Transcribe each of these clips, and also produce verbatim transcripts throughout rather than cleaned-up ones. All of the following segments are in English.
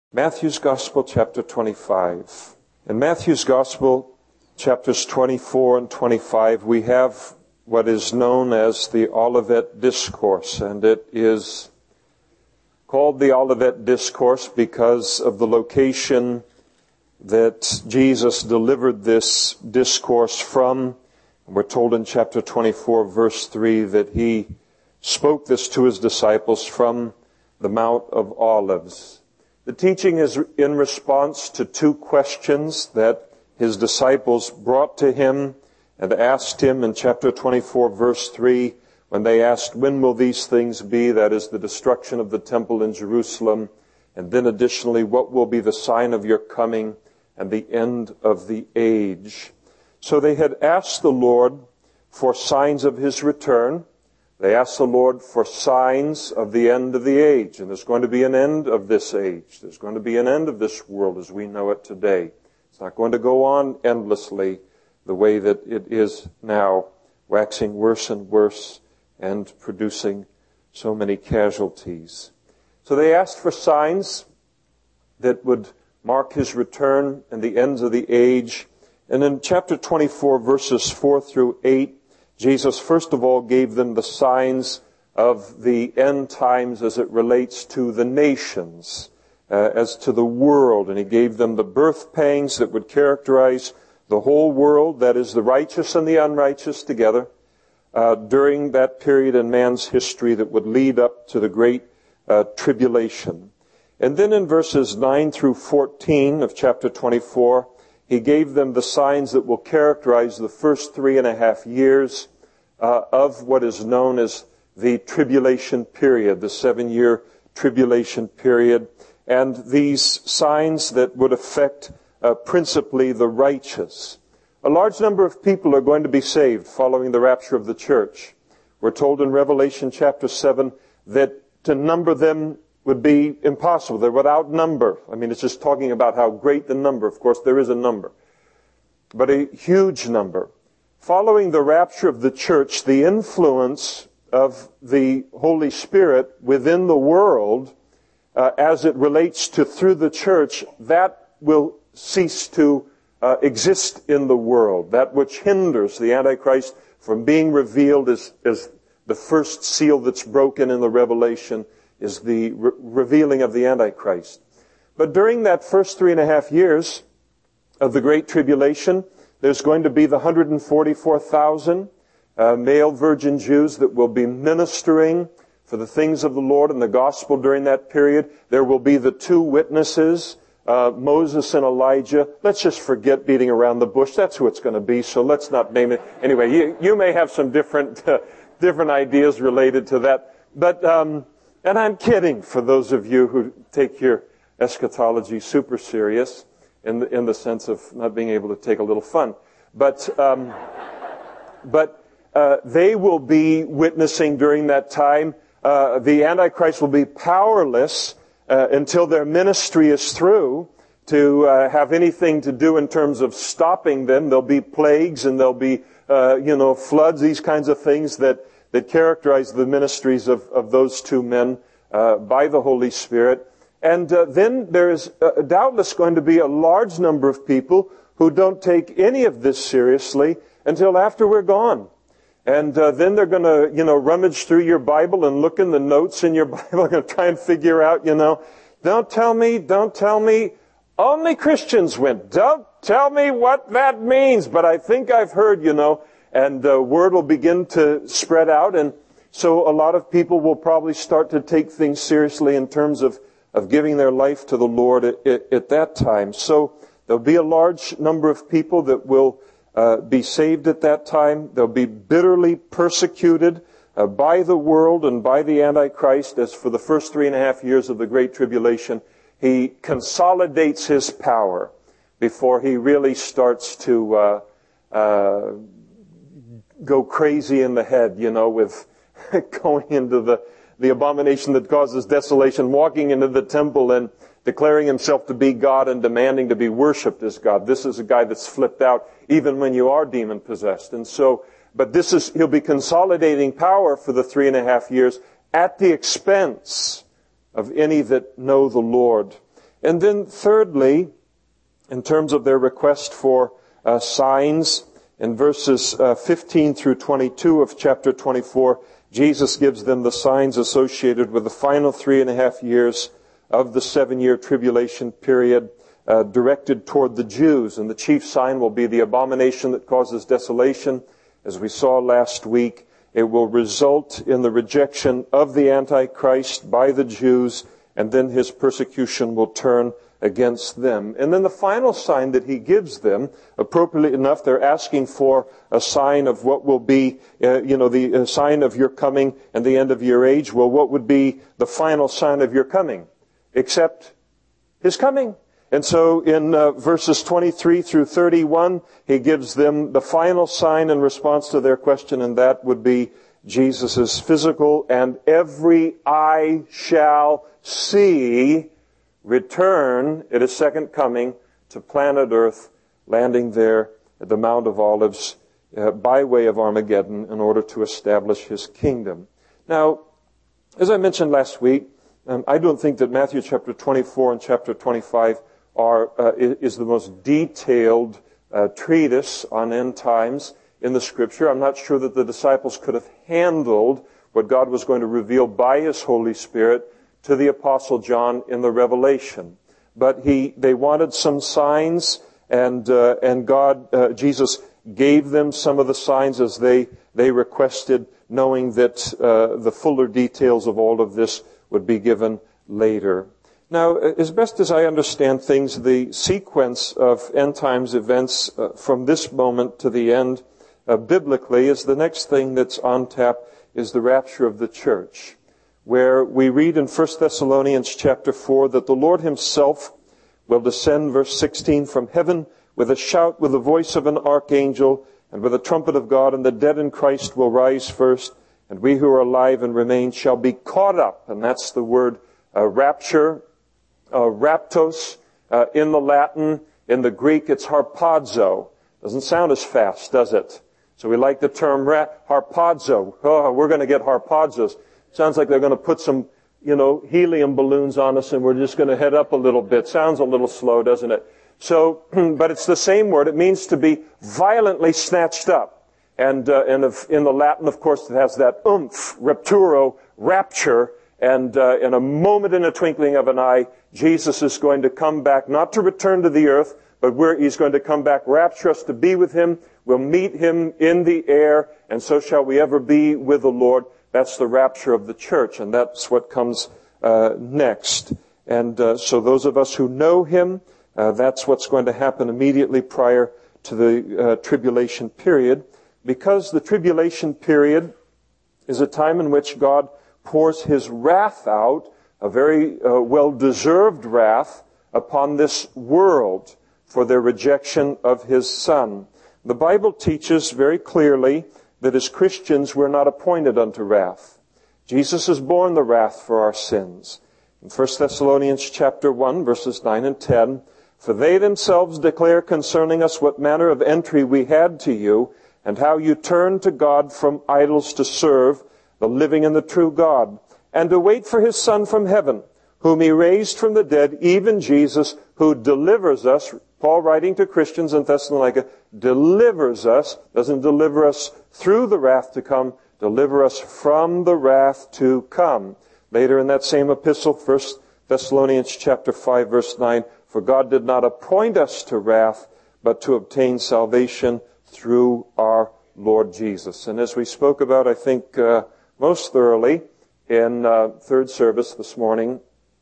Matthew's Gospel, chapter twenty-five. In Matthew's Gospel, chapters twenty-four and twenty-five, we have what is known as the Olivet Discourse, and it is called the Olivet Discourse because of the location that Jesus delivered this discourse from. We're told in chapter twenty-four, verse three, that he spoke this to his disciples from the Mount of Olives. The teaching is in response to two questions that his disciples brought to him and asked him in chapter twenty-four, verse three, when they asked, when will these things be? That is the destruction of the temple in Jerusalem. And then additionally, what will be the sign of your coming and the end of the age? So they had asked the Lord for signs of his return. They asked the Lord for signs of the end of the age. And there's going to be an end of this age. There's going to be an end of this world as we know it today. It's not going to go on endlessly the way that it is now, waxing worse and worse and producing so many casualties. So they asked for signs that would mark his return and the ends of the age. And in chapter twenty-four, verses four through eight, Jesus, first of all, gave them the signs of the end times as it relates to the nations, uh, as to the world. And he gave them the birth pangs that would characterize the whole world, that is, the righteous and the unrighteous together, uh, during that period in man's history that would lead up to the great uh, tribulation. And then in verses nine through fourteen of chapter twenty-four, he gave them the signs that will characterize the first three and a half years uh, of what is known as the tribulation period, the seven-year tribulation period. And these signs that would affect uh, principally the righteous. A large number of people are going to be saved following the rapture of the church. We're told in Revelation chapter seven that to number them would be impossible. They're without number. I mean, it's just talking about how great the number. Of course, there is a number, but a huge number. Following the rapture of the church, the influence of the Holy Spirit within the world, uh, as it relates to through the church, that will cease to uh, exist in the world. That which hinders the Antichrist from being revealed is, is the first seal that's broken in the Revelation, is the re- revealing of the Antichrist. But during that first three and a half years of the Great Tribulation, there's going to be the one hundred forty-four thousand uh, male virgin Jews that will be ministering for the things of the Lord and the gospel during that period. There will be the two witnesses, uh, Moses and Elijah. Let's just forget beating around the bush. That's who it's going to be, so let's not name it. Anyway, you, you may have some different, uh, different ideas related to that. But, um, And I'm kidding for those of you who take your eschatology super serious in the, in the sense of not being able to take a little fun. But, um, but, uh, they will be witnessing during that time. Uh, the Antichrist will be powerless, uh, until their ministry is through to, uh, have anything to do in terms of stopping them. There'll be plagues and there'll be, uh, you know, floods, these kinds of things that that characterize the ministries of, of those two men uh, by the Holy Spirit. And uh, then there is uh, doubtless going to be a large number of people who don't take any of this seriously until after we're gone. And uh, then they're going to, you know, rummage through your Bible and look in the notes in your Bible and try and figure out, you know, don't tell me, don't tell me, only Christians went. Don't tell me what that means, but I think I've heard, you know, and uh, word will begin to spread out, and so a lot of people will probably start to take things seriously in terms of, of giving their life to the Lord at, at, at that time. So there'll be a large number of people that will uh, be saved at that time. They'll be bitterly persecuted uh, by the world and by the Antichrist, as for the first three and a half years of the Great Tribulation, he consolidates his power before he really starts to uh, uh go crazy in the head, you know, with going into the, the abomination that causes desolation, walking into the temple and declaring himself to be God and demanding to be worshipped as God. This is a guy that's flipped out even when you are demon possessed. And so, but this is, he'll be consolidating power for the three and a half years at the expense of any that know the Lord. And then thirdly, in terms of their request for uh, signs, in verses uh, fifteen through twenty-two of chapter twenty-four, Jesus gives them the signs associated with the final three and a half years of the seven-year tribulation period uh, directed toward the Jews. And the chief sign will be the abomination that causes desolation. As we saw last week, it will result in the rejection of the Antichrist by the Jews, and then his persecution will turn against them. And then the final sign that he gives them, appropriately enough, they're asking for a sign of what will be, uh, you know, the uh, sign of your coming and the end of your age. Well, what would be the final sign of your coming? Except his coming. And so in uh, verses twenty-three through thirty-one, he gives them the final sign in response to their question, and that would be Jesus' physical and every eye shall see return at his second coming to planet Earth, landing there at the Mount of Olives uh, by way of Armageddon in order to establish his kingdom. Now, as I mentioned last week, um, I don't think that Matthew chapter twenty-four and chapter twenty-five are uh, is the most detailed uh, treatise on end times in the Scripture. I'm not sure that the disciples could have handled what God was going to reveal by his Holy Spirit to the Apostle John in the Revelation. But he, they wanted some signs, and uh, and God, uh, Jesus gave them some of the signs as they they requested, knowing that uh, the fuller details of all of this would be given later. Now, as best as I understand things, the sequence of end times events uh, from this moment to the end, uh, biblically, is the next thing that's on tap is the rapture of the church, where we read in First Thessalonians chapter four that the Lord himself will descend, verse sixteen, from heaven with a shout, with the voice of an archangel, and with a trumpet of God, and the dead in Christ will rise first, and we who are alive and remain shall be caught up. And that's the word uh, rapture, uh, raptos, uh, in the Latin. In the Greek, it's harpazo. Doesn't sound as fast, does it? So we like the term ra- harpazo. Oh, we're going to get harpazos. Sounds like they're going to put some, you know, helium balloons on us and we're just going to head up a little bit. Sounds a little slow, doesn't it? So, but it's the same word. It means to be violently snatched up. And, uh, and if, in the Latin, of course, it has that oomph, rapturo, rapture. And uh, in a moment, in a twinkling of an eye, Jesus is going to come back, not to return to the earth, but where he's going to come back, rapture us to be with him. We'll meet him in the air, and so shall we ever be with the Lord. That's the rapture of the church, and that's what comes uh, next. And uh, so those of us who know him, uh, that's what's going to happen immediately prior to the uh, tribulation period, because the tribulation period is a time in which God pours his wrath out, a very uh, well-deserved wrath, upon this world for their rejection of his Son. The Bible teaches very clearly that as Christians we're not appointed unto wrath. Jesus has borne the wrath for our sins. In First Thessalonians chapter one, verses nine and ten, for they themselves declare concerning us what manner of entry we had to you, and how you turned to God from idols to serve the living and the true God, and to wait for his Son from heaven, whom he raised from the dead, even Jesus, who delivers us. Paul, writing to Christians in Thessalonica, delivers us, doesn't deliver us through the wrath to come, deliver us from the wrath to come. Later in that same epistle, First Thessalonians chapter five, verse nine, for God did not appoint us to wrath, but to obtain salvation through our Lord Jesus. And as we spoke about, I think, uh, most thoroughly in uh, third service this morning,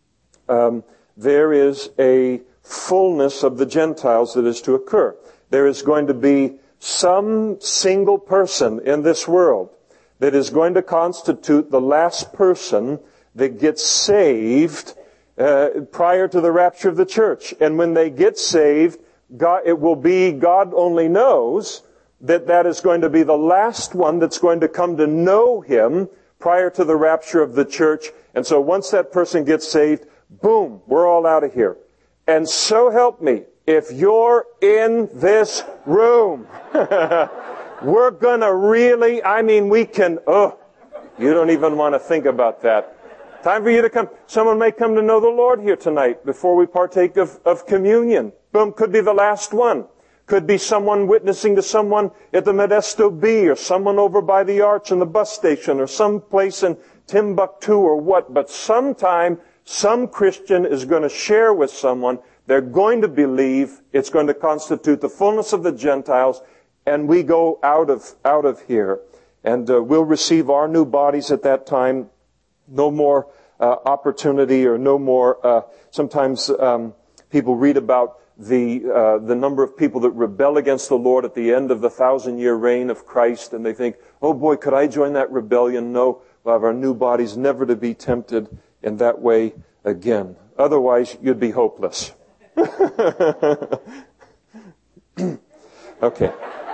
um, there is a fullness of the Gentiles that is to occur. There is going to be some single person in this world that is going to constitute the last person that gets saved uh, prior to the rapture of the church. And when they get saved, God, it will be, God only knows, that that is going to be the last one that's going to come to know him prior to the rapture of the church. And so once that person gets saved, boom, we're all out of here. And so help me, if you're in this room, we're gonna really, I mean, we can, oh, you don't even want to think about that. Time for you to come. Someone may come to know the Lord here tonight before we partake of, of communion. Boom, could be the last one. Could be someone witnessing to someone at the Modesto Bee, or someone over by the Arch in the bus station, or some place in Timbuktu or what. But sometime, some Christian is going to share with someone. They're going to believe. It's going to constitute the fullness of the Gentiles, and we go out of out of here. And uh, we'll receive our new bodies at that time. No more uh, opportunity, or no more. Uh, sometimes um, people read about the uh, the number of people that rebel against the Lord at the end of the thousand-year reign of Christ, and they think, oh boy, could I join that rebellion? No, we'll have our new bodies, never to be tempted in that way again. Otherwise, you'd be hopeless. Okay.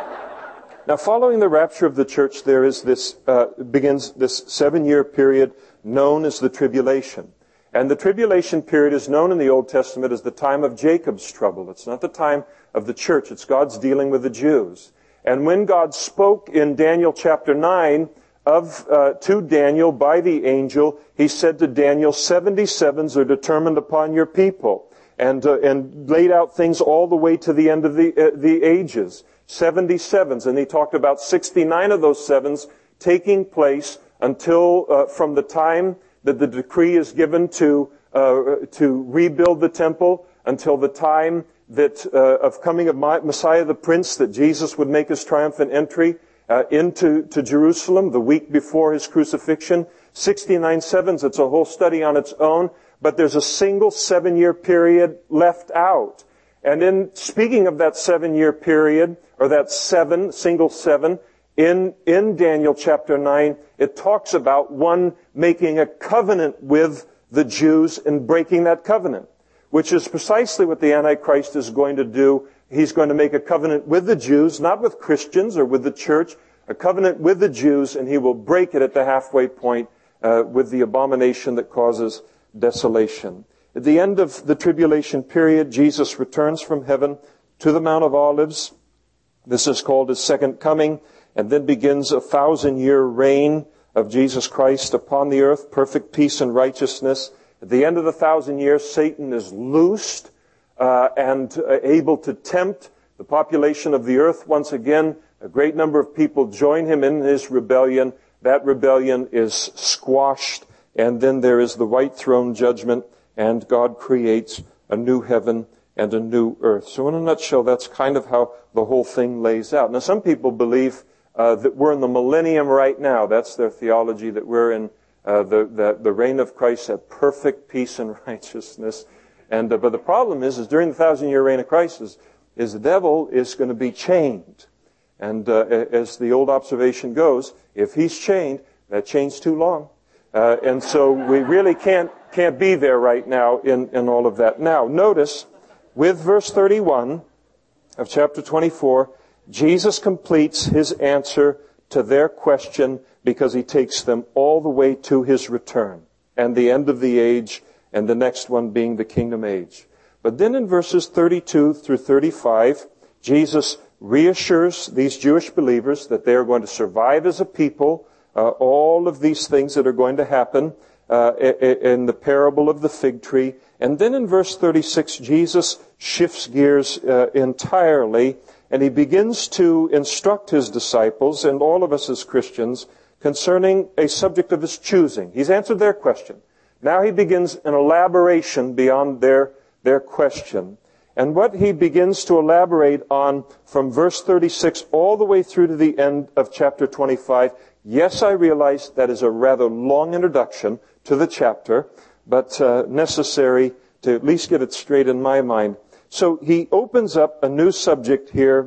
Now, following the rapture of the church, there is this, uh, begins this seven-year period known as the tribulation. And the tribulation period is known in the Old Testament as the time of Jacob's trouble. It's not the time of the church. It's God's dealing with the Jews. And when God spoke in Daniel chapter nine of, uh, to Daniel by the angel, he said to Daniel, seventy sevens are determined upon your people. And, uh, and laid out things all the way to the end of the, uh, the ages. seventy sevens. And he talked about sixty-nine of those sevens taking place until, uh, from the time that the decree is given to uh, to rebuild the temple, until the time that uh, of coming of Messiah the Prince, that Jesus would make his triumphant entry uh, into to Jerusalem the week before his crucifixion. sixty-nine sevens, it's a whole study on its own, but there's a single seven-year period left out. And in speaking of that seven-year period, or that seven, single seven, In, in Daniel chapter nine, it talks about one making a covenant with the Jews and breaking that covenant, which is precisely what the Antichrist is going to do. He's going to make a covenant with the Jews, not with Christians or with the church, a covenant with the Jews, and he will break it at the halfway point uh, with the abomination that causes desolation. At the end of the tribulation period, Jesus returns from heaven to the Mount of Olives. This is called his second coming. And then begins a thousand-year reign of Jesus Christ upon the earth, perfect peace and righteousness. At the end of the thousand years, Satan is loosed uh, and uh, able to tempt the population of the earth once again. A great number of people join him in his rebellion. That rebellion is squashed, and then there is the white throne judgment, and God creates a new heaven and a new earth. So in a nutshell, that's kind of how the whole thing lays out. Now, some people believe Uh, that we're in the millennium right now. That's their theology, that we're in uh, the, the the reign of Christ at perfect peace and righteousness. And uh, but the problem is, is during the thousand-year reign of Christ, is, is the devil is going to be chained. And uh, as the old observation goes, if he's chained, that chain's too long. Uh, and so we really can't can't be there right now in in all of that. Now, notice with verse thirty-one of chapter twenty-four. Jesus completes his answer to their question because he takes them all the way to his return and the end of the age, and the next one being the kingdom age. But then in verses thirty-two through thirty-five, Jesus reassures these Jewish believers that they are going to survive as a people, uh, all of these things that are going to happen uh, in the parable of the fig tree. And then in verse thirty-six, Jesus shifts gears uh, entirely, and he begins to instruct his disciples and all of us as Christians concerning a subject of his choosing. He's answered their question. Now he begins an elaboration beyond their, their question. And what he begins to elaborate on from verse thirty-six all the way through to the end of chapter twenty-five, yes, I realize that is a rather long introduction to the chapter, but uh, necessary to at least get it straight in my mind. So he opens up a new subject here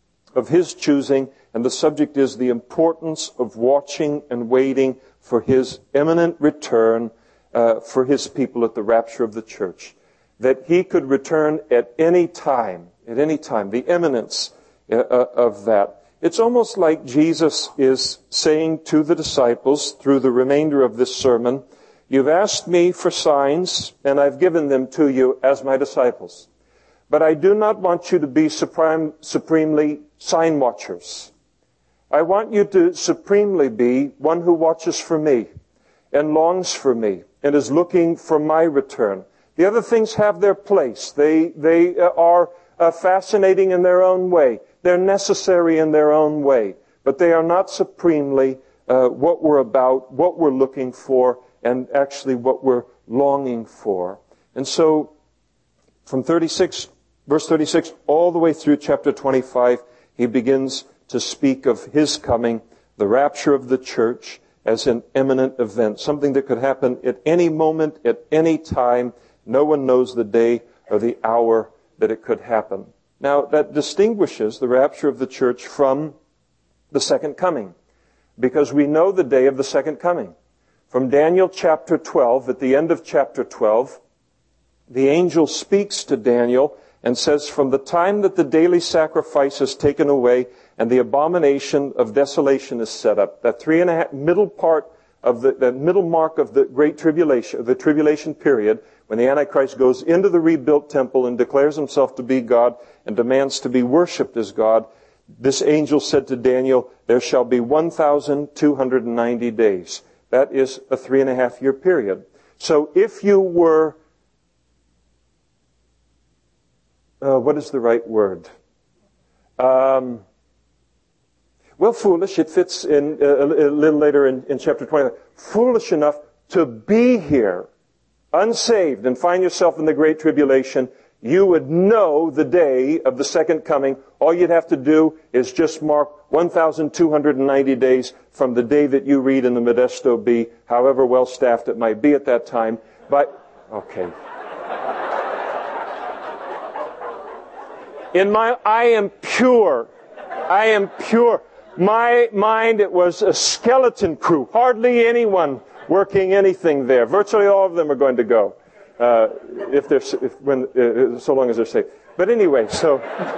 of his choosing, and the subject is the importance of watching and waiting for his imminent return uh, for his people at the rapture of the church. That he could return at any time, at any time, the imminence uh, of that. It's almost like Jesus is saying to the disciples through the remainder of this sermon, you've asked me for signs, and I've given them to you as my disciples. But I do not want you to be supreme, supremely sign watchers. I want you to supremely be one who watches for me and longs for me and is looking for my return. The other things have their place. They, they are uh, fascinating in their own way. They're necessary in their own way. But they are not supremely uh, what we're about, what we're looking for, and actually what we're longing for. And so, from thirty-six, verse thirty-six, all the way through chapter twenty-five, he begins to speak of his coming, the rapture of the church, as an imminent event, something that could happen at any moment, at any time. No one knows the day or the hour that it could happen. Now, that distinguishes the rapture of the church from the second coming, because we know the day of the second coming. From Daniel chapter twelve, at the end of chapter twelve, the angel speaks to Daniel and says, from the time that the daily sacrifice is taken away and the abomination of desolation is set up, that three and a half middle part of the, the middle mark of the great tribulation, the tribulation period, when the Antichrist goes into the rebuilt temple and declares himself to be God and demands to be worshipped as God, this angel said to Daniel, there shall be one thousand two hundred ninety days. That is a three and a half year period. So if you were, uh, what is the right word? Um, well, foolish, it fits in uh, a little later in, in chapter twenty. Foolish enough to be here, unsaved, and find yourself in the Great Tribulation, you would know the day of the second coming. All you'd have to do is just mark one thousand two hundred ninety days from the day that you read in the Modesto Bee, however well staffed it might be at that time. But, okay. In my, I am pure. I am pure. My mind, it was a skeleton crew. Hardly anyone working anything there. Virtually all of them are going to go. Uh, if they're, if, when, uh, so long as they're safe. But anyway, so,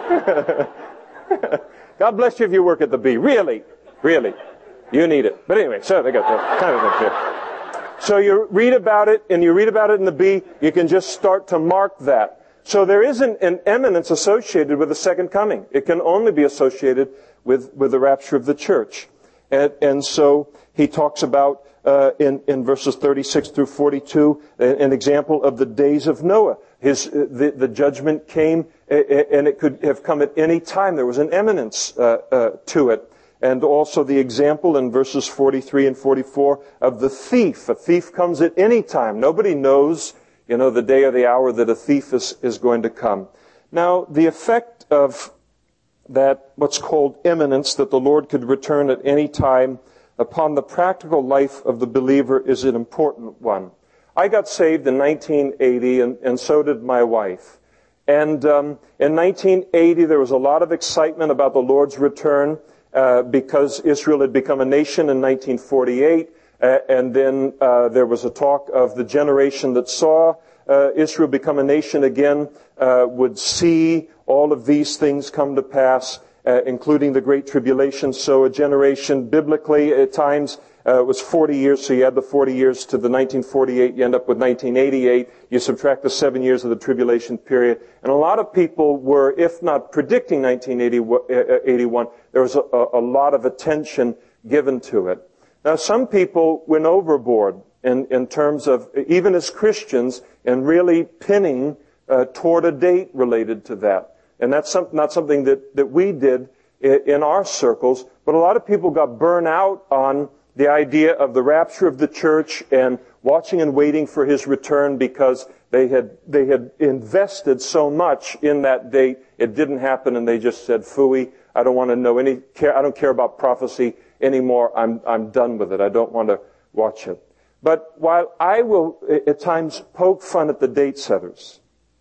God bless you if you work at the Bee. Really, really. You need it. But anyway, so they got that kind of thing there. So you read about it, and you read about it in the Bee, you can just start to mark that. So there isn't an eminence associated with the second coming. It can only be associated with, with the rapture of the church. And, and so he talks about Uh, in, in verses thirty-six through forty-two, an example of the days of Noah. His, uh, the, the judgment came, uh, and it could have come at any time. There was an eminence uh, uh, to it. And also the example in verses forty-three and forty-four of the thief. A thief comes at any time. Nobody knows, you know, the day or the hour that a thief is, is going to come. Now, the effect of that, what's called imminence, that the Lord could return at any time, upon the practical life of the believer is an important one. I got saved in nineteen eighty, and, and so did my wife. And um, in nineteen eighty, there was a lot of excitement about the Lord's return uh, because Israel had become a nation in nineteen forty-eight. Uh, and then uh, there was a talk of the generation that saw uh, Israel become a nation again uh, would see all of these things come to pass. Uh, including the Great Tribulation. So a generation, biblically, at times, uh, was forty years, so you add the forty years to the nineteen forty-eight, you end up with nineteen eighty-eight, you subtract the seven years of the tribulation period, and a lot of people were, if not predicting nineteen eighty-one, there was a, a lot of attention given to it. Now, some people went overboard in, in terms of, even as Christians, in really pinning uh, toward a date related to that. And that's some, not something that, that we did in our circles, but a lot of people got burned out on the idea of the rapture of the church and watching and waiting for his return because they had, they had invested so much in that date. It didn't happen, and they just said, phooey, I don't want to know any, care, I don't care about prophecy anymore. I'm, I'm done with it. I don't want to watch it. But while I will at times poke fun at the date setters,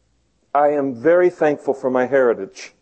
I am very thankful for my heritage.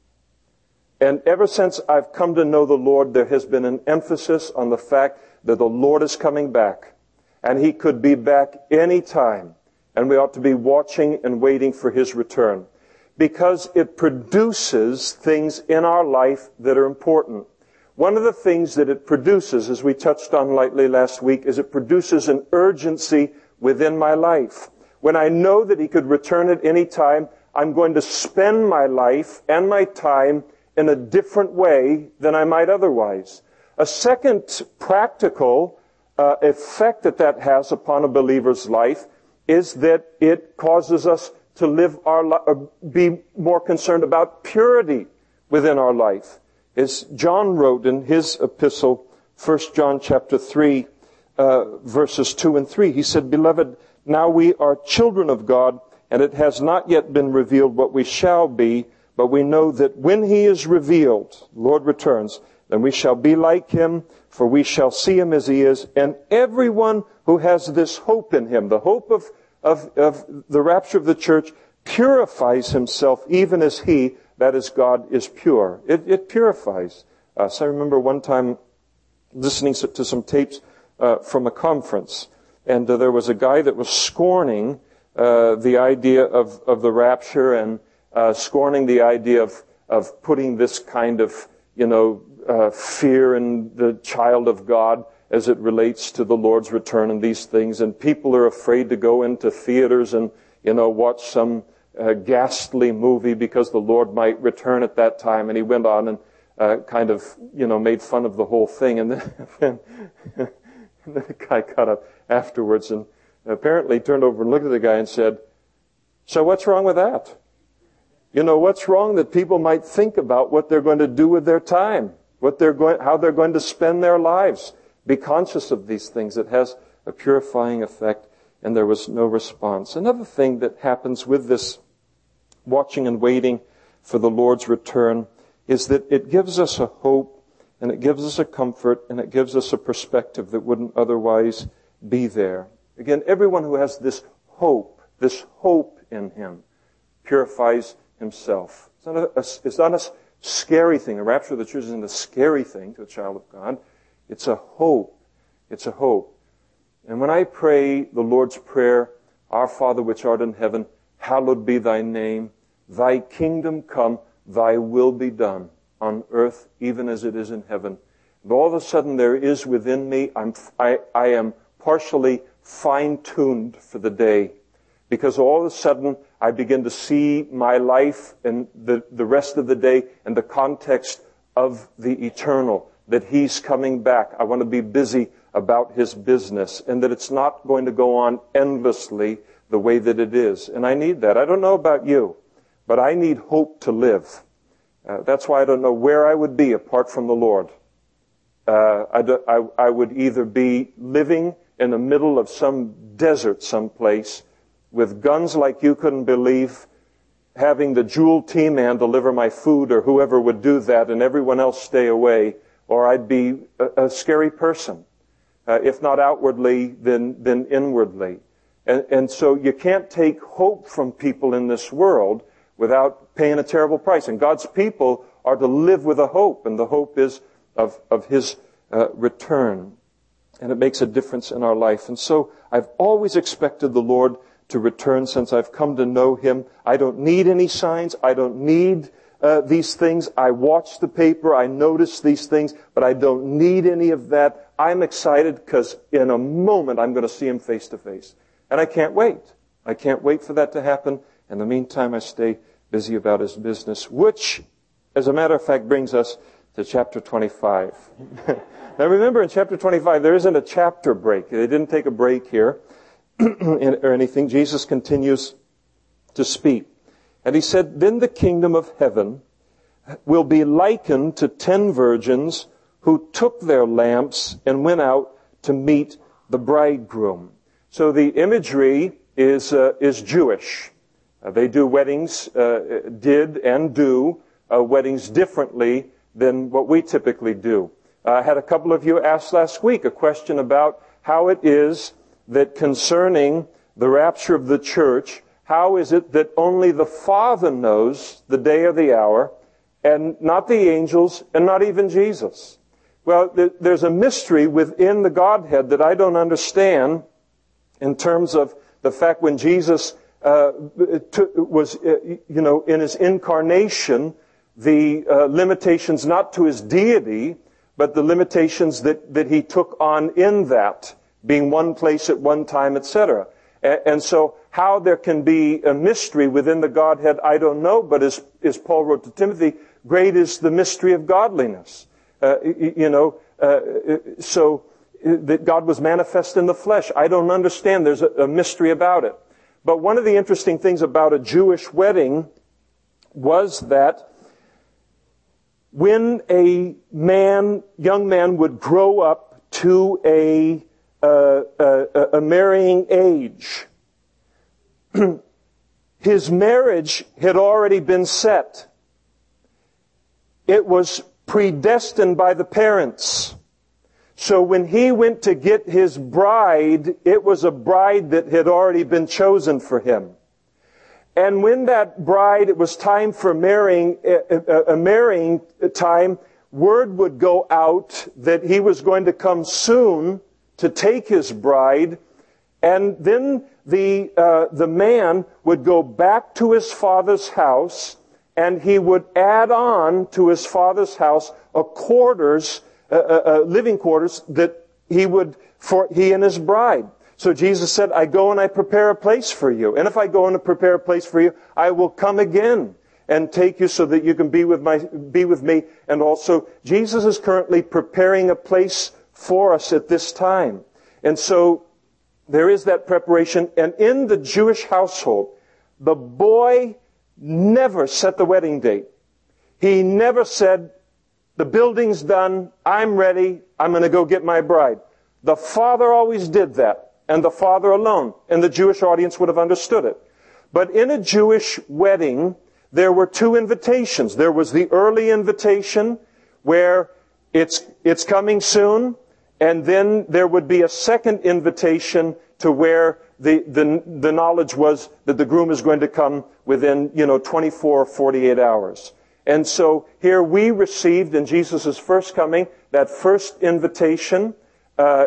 And ever since I've come to know the Lord, there has been an emphasis on the fact that the Lord is coming back. And He could be back any time. And we ought to be watching and waiting for His return. Because it produces things in our life that are important. One of the things that it produces, as we touched on lightly last week, is it produces an urgency within my life. When I know that He could return at any time, I'm going to spend my life and my time in a different way than I might otherwise. A second practical uh, effect that that has upon a believer's life is that it causes us to live our li- or be more concerned about purity within our life. As John wrote in his epistle, First John chapter three, uh, verses two and three, he said, "Beloved, now we are children of God, and it has not yet been revealed what we shall be, but we know that when he is revealed," Lord returns, "then we shall be like him, for we shall see him as he is. And everyone who has this hope in him," the hope of, of, of the rapture of the church, "purifies himself even as he," that is God, "is pure." It, it purifies us. I remember one time listening to some tapes uh, from a conference, and uh, there was a guy that was scorning uh, the idea of, of the rapture and uh, scorning the idea of, of putting this kind of, you know, uh, fear in the child of God as it relates to the Lord's return and these things. And people are afraid to go into theaters and, you know, watch some uh, ghastly movie because the Lord might return at that time. And he went on and Uh, kind of, you know, made fun of the whole thing. And then, and then the guy got up afterwards and apparently turned over and looked at the guy and said, "So what's wrong with that? You know, what's wrong that people might think about what they're going to do with their time, what they're going, how they're going to spend their lives? Be conscious of these things. It has a purifying effect." And there was no response. Another thing that happens with this watching and waiting for the Lord's return is that it gives us a hope, and it gives us a comfort, and it gives us a perspective that wouldn't otherwise be there. Again, everyone who has this hope, this hope in him, purifies himself. It's not a, a, it's not a scary thing. The rapture of the church isn't a scary thing to a child of God. It's a hope. It's a hope. And when I pray the Lord's Prayer, "Our Father which art in heaven, hallowed be thy name. Thy kingdom come. Thy will be done on earth even as it is in heaven." And all of a sudden there is within me, I'm, I, I am partially fine-tuned for the day. Because all of a sudden I begin to see my life and the, the rest of the day in the context of the eternal. That he's coming back. I want to be busy about his business. And that it's not going to go on endlessly the way that it is. And I need that. I don't know about you, but I need hope to live. Uh, that's why I don't know where I would be apart from the Lord. Uh, I, do, I, I would either be living in the middle of some desert someplace with guns like you couldn't believe, having the Jewel team man deliver my food or whoever would do that and everyone else stay away, or I'd be a, a scary person. Uh, if not outwardly, then, then inwardly. And, and so you can't take hope from people in this world without paying a terrible price. And God's people are to live with a hope, and the hope is of, of his uh, return. And it makes a difference in our life. And so I've always expected the Lord to return since I've come to know him. I don't need any signs. I don't need uh, these things. I watch the paper. I notice these things, but I don't need any of that. I'm excited because in a moment I'm going to see him face to face. And I can't wait. I can't wait for that to happen. In the meantime, I stay busy about his business, which, as a matter of fact, brings us to chapter twenty-five. Now remember, in chapter twenty-five, there isn't a chapter break. They didn't take a break here or anything. Jesus continues to speak. And he said, "Then the kingdom of heaven will be likened to ten virgins who took their lamps and went out to meet the bridegroom." So the imagery is uh, is Jewish. Uh, they do weddings, uh, did and do uh, weddings differently than what we typically do. Uh, I had a couple of you ask last week a question about how it is that concerning the rapture of the church, how is it that only the Father knows the day or the hour, and not the angels, and not even Jesus? Well, th- there's a mystery within the Godhead that I don't understand in terms of the fact when Jesus uh, t- was, uh, you know, in his incarnation, the uh, limitations not to his deity, but the limitations that, that he took on in that, being one place at one time, et cetera. And, and so how there can be a mystery within the Godhead, I don't know, but as, as Paul wrote to Timothy, great is the mystery of godliness. Uh, you, you know, uh, so that God was manifest in the flesh. I don't understand. There's a, a mystery about it. But one of the interesting things about a Jewish wedding was that when a man, young man would grow up to a, uh, a, a marrying age, his marriage had already been set. It was predestined by the parents. So when he went to get his bride, it was a bride that had already been chosen for him. And when that bride, it was time for marrying, a, a marrying time, word would go out that he was going to come soon to take his bride. And then the, uh, the man would go back to his father's house, and he would add on to his father's house a quarters, uh, uh, living quarters that he would, for he and his bride. So Jesus said, I go and I prepare a place for you. And if I go and prepare a place for you, I will come again and take you so that you can be with my, be with me. And also, Jesus is currently preparing a place for us at this time. And so, there is that preparation. And in the Jewish household, the boy never set the wedding date. He never said, the building's done, I'm ready, I'm going to go get my bride. The father always did that, and the father alone, and the Jewish audience would have understood it. But in a Jewish wedding, there were two invitations. There was the early invitation, where it's, it's coming soon, and then there would be a second invitation to where the, the, the knowledge was that the groom is going to come within, you know, twenty-four or forty-eight hours. And so here we received in Jesus' first coming that first invitation uh,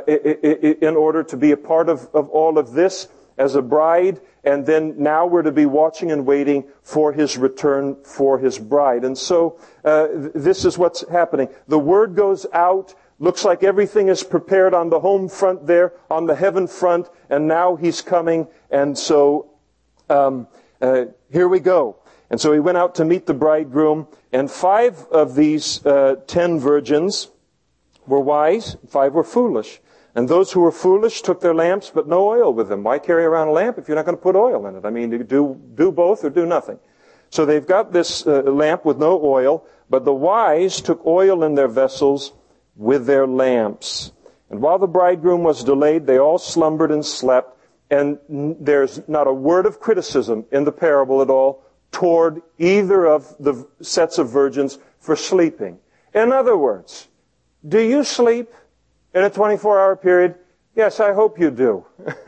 in order to be a part of, of all of this as a bride. And then now we're to be watching and waiting for his return for his bride. And so uh, this is what's happening. The word goes out. Looks like everything is prepared on the home front there, on the heaven front, and now he's coming. And so um, uh, here we go. And so he went out to meet the bridegroom, and five of these uh, ten virgins were wise, five were foolish. And those who were foolish took their lamps, but no oil with them. Why carry around a lamp if you're not going to put oil in it? I mean, do do both or do nothing. So they've got this uh, lamp with no oil, but the wise took oil in their vessels with their lamps. And while the bridegroom was delayed, they all slumbered and slept. And there's not a word of criticism in the parable at all toward either of the sets of virgins for sleeping. In other words, do you sleep in a twenty-four hour period? Yes, I hope you do.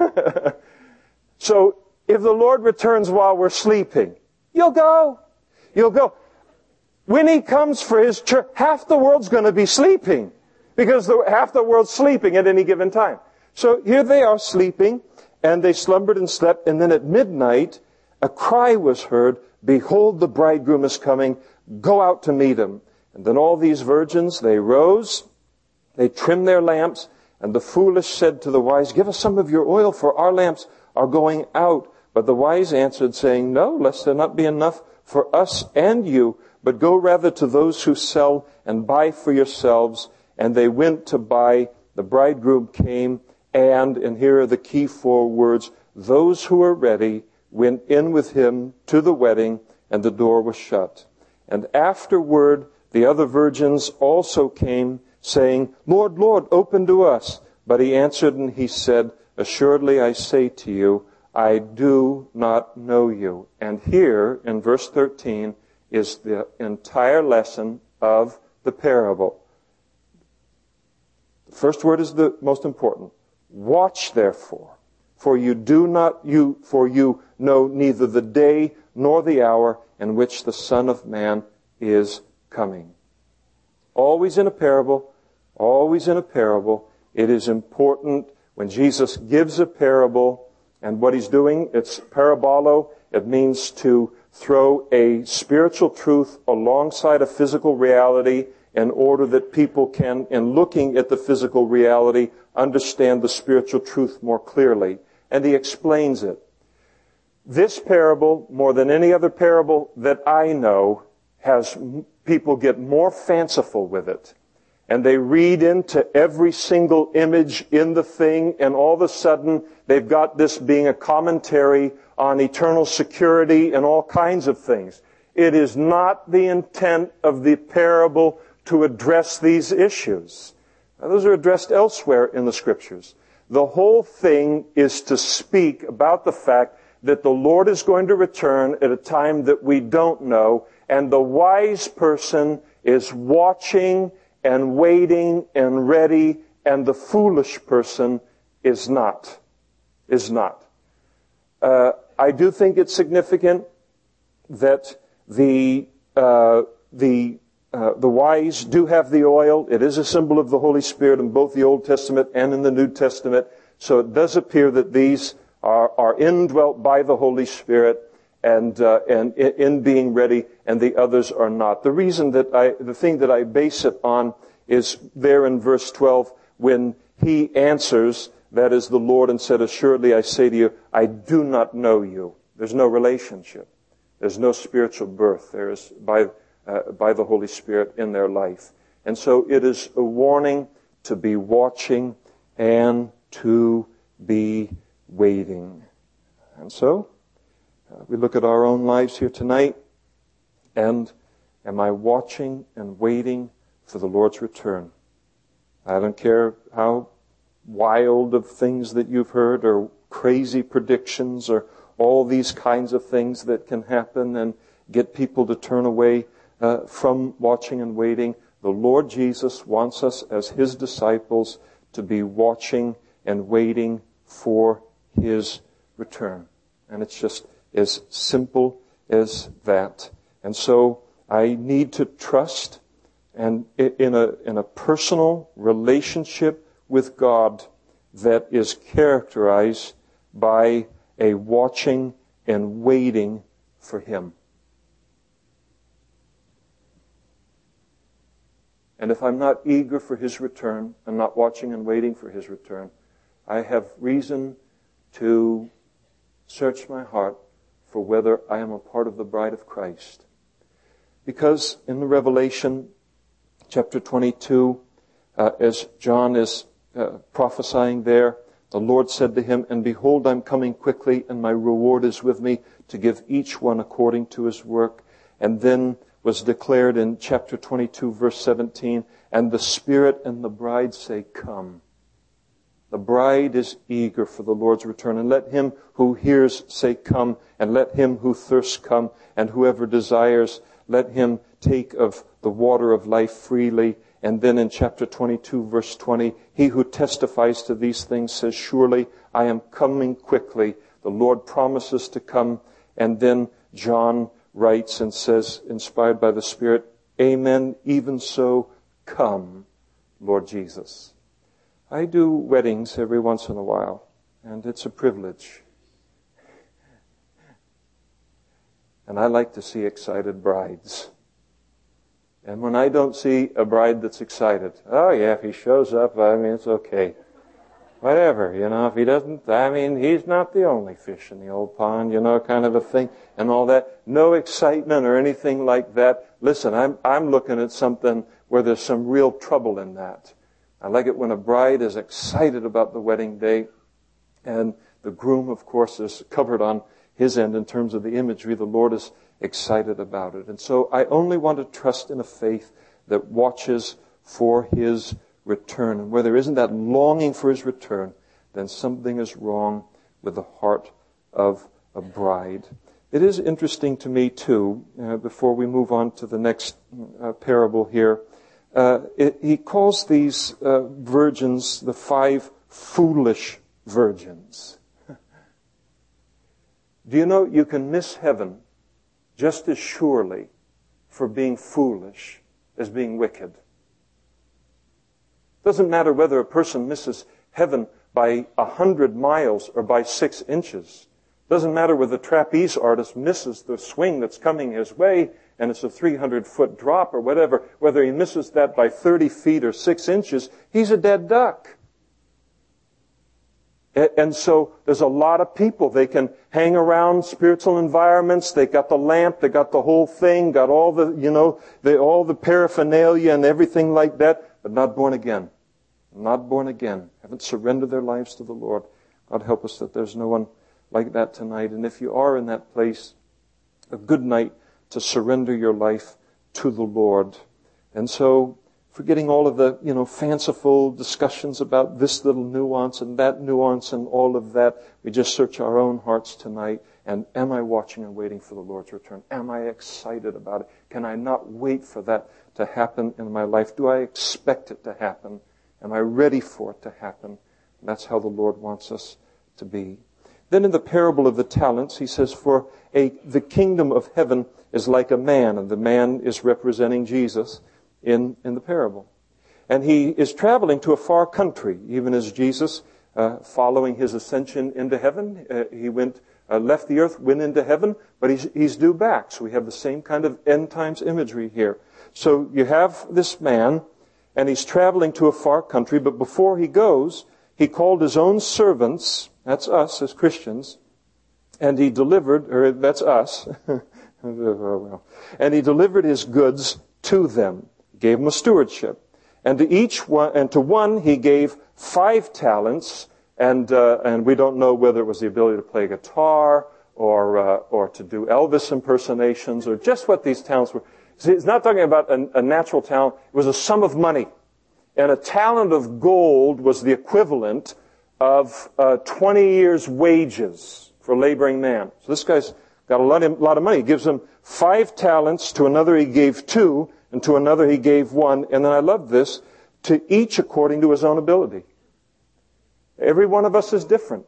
So, if the Lord returns while we're sleeping, you'll go. You'll go. When he comes for his church, half the world's going to be sleeping because the, half the world's sleeping at any given time. So here they are sleeping, and they slumbered and slept, and then at midnight, a cry was heard, behold, the bridegroom is coming, go out to meet him. And then all these virgins, they rose, they trimmed their lamps, and the foolish said to the wise, give us some of your oil, for our lamps are going out. But the wise answered, saying, no, lest there not be enough for us and you, but go rather to those who sell and buy for yourselves. And they went to buy. The bridegroom came, and, and here are the key four words, those who were ready went in with him to the wedding, and the door was shut. And afterward, the other virgins also came, saying, Lord, Lord, open to us. But he answered and he said, assuredly I say to you, I do not know you. And here, in verse thirteen, is the entire lesson of the parable. The first word is the most important. Watch therefore, for you do not, you, for you know neither the day nor the hour in which the Son of Man is coming. Always in a parable, always in a parable, it is important when Jesus gives a parable, and what he's doing, it's parabolo, it means to throw a spiritual truth alongside a physical reality in order that people can, in looking at the physical reality, understand the spiritual truth more clearly. And he explains it. This parable, more than any other parable that I know, has people get more fanciful with it. and they read into every single image in the thing, and all of a sudden they've got this being a commentary on eternal security and all kinds of things. It is not the intent of the parable to address these issues. Now, those are addressed elsewhere in the Scriptures. The whole thing is to speak about the fact that the Lord is going to return at a time that we don't know, and the wise person is watching and waiting and ready, and the foolish person is not. Is not. Uh, I do think it's significant that the uh, the uh, the wise do have the oil. It is a symbol of the Holy Spirit in both the Old Testament and in the New Testament. So it does appear that these are, are indwelt by the Holy Spirit and uh, and in being ready, and the others are not. The reason that I, the thing that I base it on is there in verse twelve when he answers, that is the Lord, and said, "Assuredly I say to you, I do not know you." There's no relationship. There's no spiritual birth. There is by uh, by the Holy Spirit in their life. And so it is a warning to be watching and to be waiting. And so uh, we look at our own lives here tonight, and am I watching and waiting for the Lord's return? I don't care how wild of things that you've heard, or crazy predictions, or all these kinds of things that can happen and get people to turn away uh, from watching and waiting. The Lord Jesus wants us as His disciples to be watching and waiting for His return. And it's just as simple as that. And so I need to trust, and in a, in a personal relationship with God that is characterized by a watching and waiting for Him. And if I'm not eager for His return, I'm not watching and waiting for His return, I have reason to search my heart for whether I am a part of the bride of Christ. Because in the Revelation chapter twenty-two, uh, as John is uh, prophesying there, the Lord said to him, "And behold, I'm coming quickly, and my reward is with me to give each one according to his work." And then was declared in chapter twenty-two, verse seventeen, "And the Spirit and the bride say, Come." The bride is eager for the Lord's return. "And let him who hears say, Come. And let him who thirsts come. And whoever desires, let him take of the water of life freely." And then in chapter twenty-two, verse twenty, "He who testifies to these things says, Surely I am coming quickly." The Lord promises to come. And then John writes and says, inspired by the Spirit, "Amen, even so, come, Lord Jesus." I do weddings every once in a while, and it's a privilege. And I like to see excited brides. And when I don't see a bride that's excited, oh yeah, if he shows up, I mean, it's okay. Whatever, you know, if he doesn't, I mean, he's not the only fish in the old pond, you know, kind of a thing, and all that. No excitement or anything like that. Listen, I'm, I'm looking at something where there's some real trouble in that. I like it when a bride is excited about the wedding day, and the groom, of course, is covered on his end in terms of the imagery. The Lord is excited about it. And so I only want to trust in a faith that watches for His return. And where there isn't that longing for His return, then something is wrong with the heart of a bride. It is interesting to me, too, uh, before we move on to the next uh, parable here, uh, it, he calls these uh, virgins the five foolish virgins. Do you know you can miss heaven just as surely for being foolish as being wicked? Doesn't matter whether a person misses heaven by a hundred miles or by six inches. Doesn't matter whether the trapeze artist misses the swing that's coming his way and it's a three hundred foot drop or whatever. Whether he misses that by thirty feet or six inches, he's a dead duck. And so there's a lot of people. They can hang around spiritual environments. They got the lamp. They got the whole thing. Got all the, you know, the, all the paraphernalia and everything like that. but not born again. Not born again. Haven't surrendered their lives to the Lord. God help us that there's no one like that tonight. And if you are in that place, a good night to surrender your life to the Lord. And so, forgetting all of the, you know, fanciful discussions about this little nuance and that nuance and all of that, we just search our own hearts tonight. And am I watching and waiting for the Lord's return? Am I excited about it? Can I not wait for that to happen in my life? Do I expect it to happen? Am I ready for it to happen? And that's how the Lord wants us to be. Then in the parable of the talents, he says, for a, the kingdom of heaven is like a man, and the man is representing Jesus in, in the parable. And he is traveling to a far country, even as Jesus, uh, following his ascension into heaven, uh, he went, uh, left the earth, went into heaven, but he's, he's due back. So we have the same kind of end times imagery here. So you have this man, and he's traveling to a far country, but before he goes, he called his own servants, that's us as Christians, and he delivered, or that's us, and he delivered his goods to them, gave them a stewardship. And to each one, and to one he gave five talents, and uh, and we don't know whether it was the ability to play guitar, or uh, or to do Elvis impersonations, or just what these talents were. See, it's not talking about a, a natural talent. It was a sum of money. And a talent of gold was the equivalent of uh, twenty years' wages for a laboring man. So this guy's got a lot of, lot of money. He gives him five talents. To another he gave two. And to another he gave one. And then I love this, to each according to his own ability. Every one of us is different.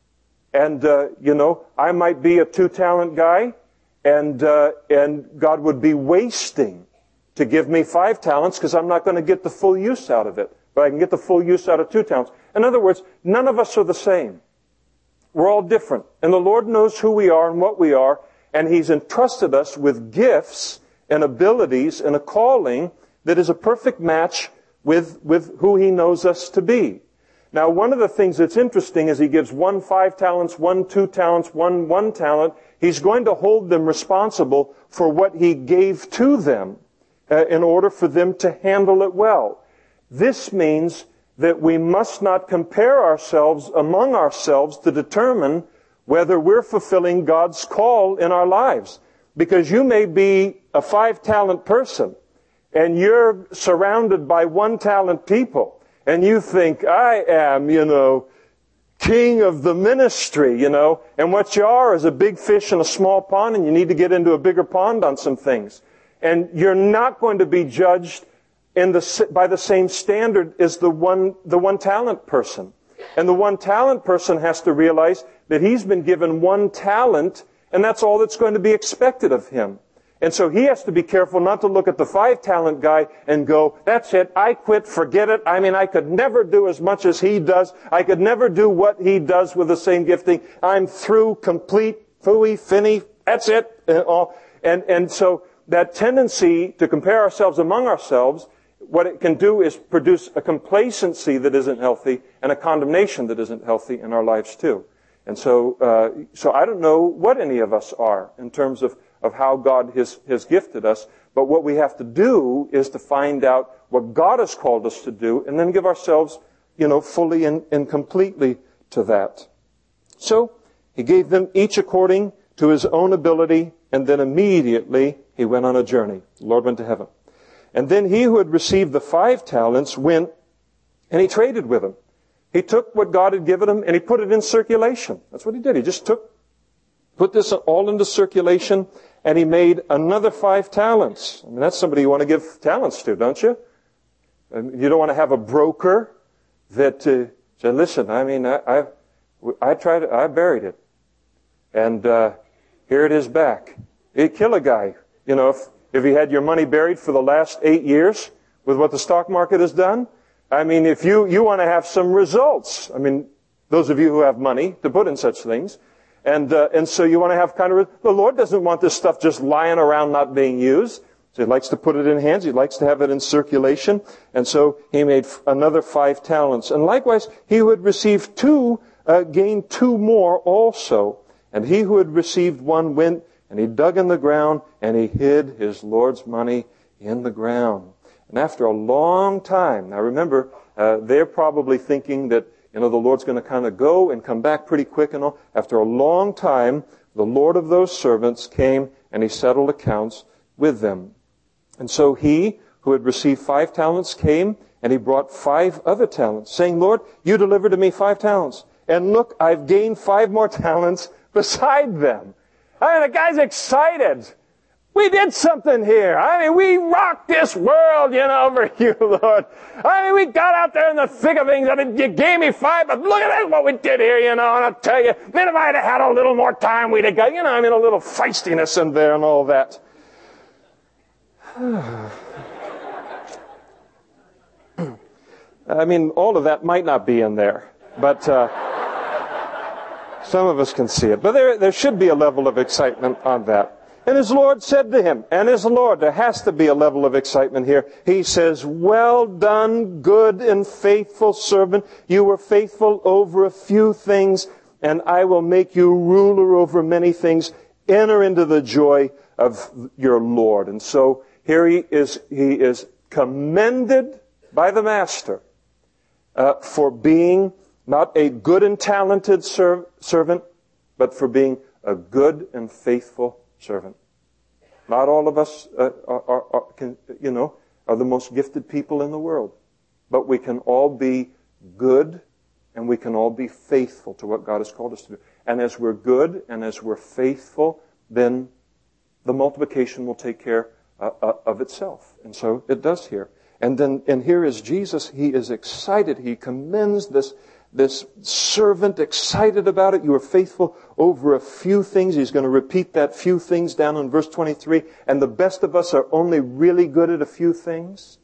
And, uh, you know, I might be a two-talent guy. And uh, and God would be wasting to give me five talents because I'm not going to get the full use out of it. But I can get the full use out of two talents. In other words, none of us are the same. We're all different. And the Lord knows who we are and what we are. And He's entrusted us with gifts and abilities and a calling that is a perfect match with, with who He knows us to be. Now, one of the things that's interesting is He gives one five talents, one two talents, one one talent. He's going to hold them responsible for what He gave to them uh, in order for them to handle it well. This means that we must not compare ourselves among ourselves to determine whether we're fulfilling God's call in our lives. Because you may be a five-talent person, and you're surrounded by one-talent people, and you think, I am, you know, king of the ministry, you know, and what you are is a big fish in a small pond, and you need to get into a bigger pond on some things. And you're not going to be judged in the, by the same standard as the one, the one-talent person. And the one-talent person has to realize that he's been given one talent, and that's all that's going to be expected of him. And so he has to be careful not to look at the five-talent guy and go, that's it, I quit, forget it. I mean, I could never do as much as he does. I could never do what he does with the same gifting. I'm through, complete, fooey, finny, that's it. And, all. and, and so that tendency to compare ourselves among ourselves, what it can do is produce a complacency that isn't healthy and a condemnation that isn't healthy in our lives too. And so, uh, so I don't know what any of us are in terms of, of how God has, has gifted us. But what we have to do is to find out what God has called us to do and then give ourselves, you know, fully and, and completely to that. So, He gave them each according to His own ability, and then immediately He went on a journey. The Lord went to heaven. And then he who had received the five talents went and he traded with them. He took what God had given him and he put it in circulation. That's what he did. He just took, put this all into circulation, and he made another five talents. I mean, that's somebody you want to give talents to, don't you? You don't want to have a broker that uh, said, listen, I mean, I, I, I tried it, I buried it. And uh, here it is back. You'd kill a guy, you know, if, if he had your money buried for the last eight years with what the stock market has done. I mean, if you, you want to have some results. I mean, those of you who have money to put in such things. And, uh, and so you want to have kind of, the Lord doesn't want this stuff just lying around not being used. So He likes to put it in hands. He likes to have it in circulation. And so He made another five talents. And likewise, he who had received two, uh, gained two more also. And he who had received one went and he dug in the ground and he hid his Lord's money in the ground. And after a long time, now remember, uh, they're probably thinking that, you know, the Lord's going to kind of go and come back pretty quick and all. After a long time, the Lord of those servants came and he settled accounts with them. And so he, who had received five talents, came and he brought five other talents, saying, Lord, you delivered to me five talents. And look, I've gained five more talents beside them. I mean, the guy's excited. We did something here. I mean, we rocked this world, you know, for you, Lord. I mean, we got out there in the thick of things. I mean, you gave me five, but look at what we did here, you know, and I'll tell you, man, if I'd have had a little more time, we'd have got, you know, I mean, a little feistiness in there and all that. I mean, all of that might not be in there, but uh, some of us can see it. But there, there should be a level of excitement on that. And his Lord said to him, and his Lord, there has to be a level of excitement here. He says, well done, good and faithful servant. You were faithful over a few things, and I will make you ruler over many things. Enter into the joy of your Lord. And so here he is, he is commended by the master uh, for being not a good and talented serv- servant, but for being a good and faithful servant. Not all of us uh, are, are, are can, you know, are the most gifted people in the world. But we can all be good and we can all be faithful to what God has called us to do. And as we're good and as we're faithful, then the multiplication will take care uh, uh, of itself. And so it does here. And then, and here is Jesus. He is excited. He commends this This servant, excited about it. You were faithful over a few things. He's going to repeat that few things down in verse twenty-three. And the best of us are only really good at a few things.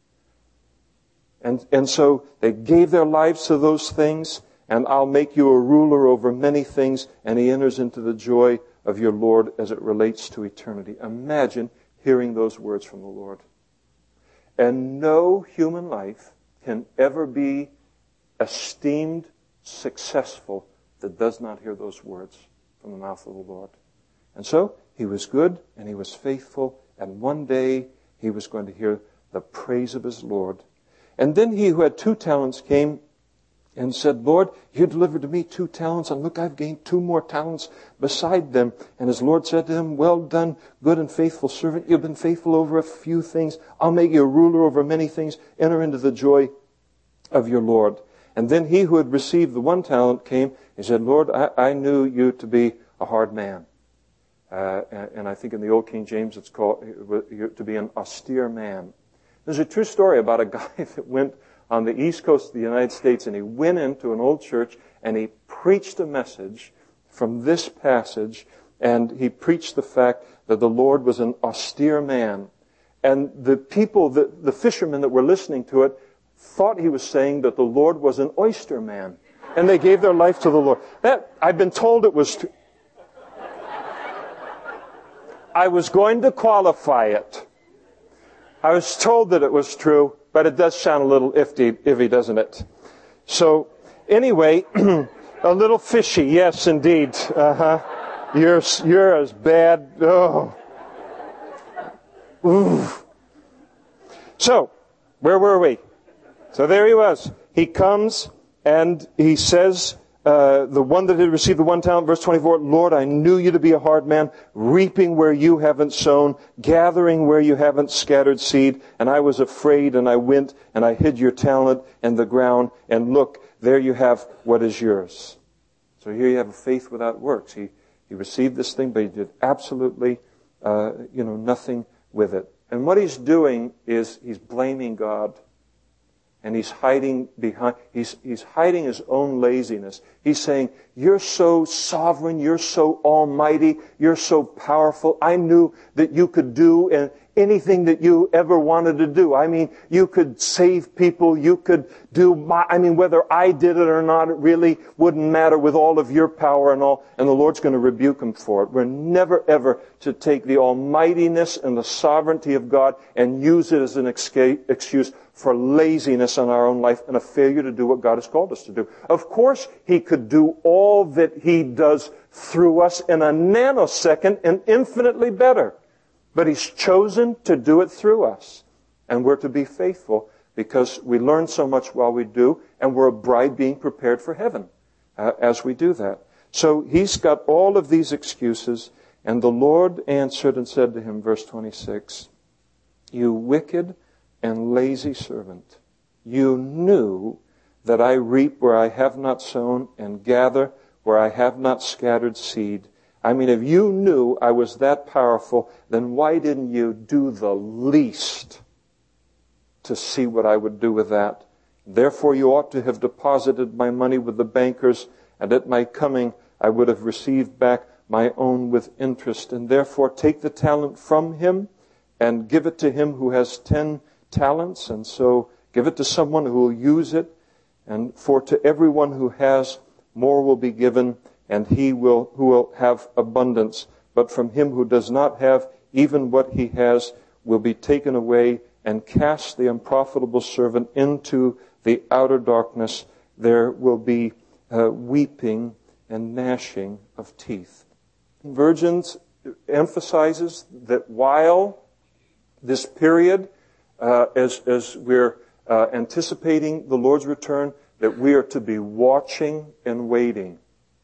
And, and so they gave their lives to those things. And I'll make you a ruler over many things. And he enters into the joy of your Lord as it relates to eternity. Imagine hearing those words from the Lord. And no human life can ever be esteemed successful that does not hear those words from the mouth of the Lord. And so he was good and he was faithful, and one day he was going to hear the praise of his Lord. And then he who had two talents came and said, Lord, you delivered to me two talents, and look, I've gained two more talents beside them. And his Lord said to him, well done, good and faithful servant. You've been faithful over a few things. I'll make you a ruler over many things. Enter into the joy of your Lord. And then he who had received the one talent came and said, Lord, I, I knew you to be a hard man. Uh, and, and I think in the Old King James it's called to be an austere man. There's a true story about a guy that went on the east coast of the United States, and he went into an old church and he preached a message from this passage, and he preached the fact that the Lord was an austere man. And the people, the, the fishermen that were listening to it, thought he was saying that the Lord was an oyster man. And they gave their life to the Lord. That, I've been told it was true. I was going to qualify it. I was told that it was true, but it does sound a little iffy, iffy, doesn't it? So, anyway, a little fishy, yes, indeed. Uh-huh. You're, you're as bad. Oh. Ooh. So, where were we? So there he was. He comes and he says, uh, the one that had received the one talent, verse twenty-four, Lord, I knew you to be a hard man, reaping where you haven't sown, gathering where you haven't scattered seed. And I was afraid, and I went and I hid your talent in the ground. And look, there you have what is yours. So here you have a faith without works. He, he received this thing, but he did absolutely, uh, you know, nothing with it. And what he's doing is he's blaming God. And he's hiding behind, he's, he's hiding his own laziness. He's saying, you're so sovereign, you're so almighty, you're so powerful. I knew that you could do and anything that you ever wanted to do. I mean, you could save people, you could do my, I mean, whether I did it or not, it really wouldn't matter with all of your power and all. And the Lord's going to rebuke him for it. We're never ever to take the almightiness and the sovereignty of God and use it as an excuse for laziness in our own life and a failure to do what God has called us to do. Of course, He could do all that He does through us in a nanosecond and infinitely better. But He's chosen to do it through us. And we're to be faithful because we learn so much while we do, and we're a bride being prepared for heaven uh, as we do that. So he's got all of these excuses, and the Lord answered and said to him, verse twenty-six, "You wicked and lazy servant, you knew that I reap where I have not sown and gather where I have not scattered seed. I mean, if you knew I was that powerful, then why didn't you do the least to see what I would do with that? Therefore you ought to have deposited my money with the bankers, and at my coming I would have received back my own with interest. And therefore take the talent from him and give it to him who has ten talents, and so give it to someone who will use it. And for to everyone who has, more will be given, and he will who will have abundance. But from him who does not have, even what he has will be taken away. And cast the unprofitable servant into the outer darkness. There will be uh, weeping and gnashing of teeth." Virgins emphasizes that while this period, uh, as, as we're uh, anticipating the Lord's return, that we are to be watching and waiting.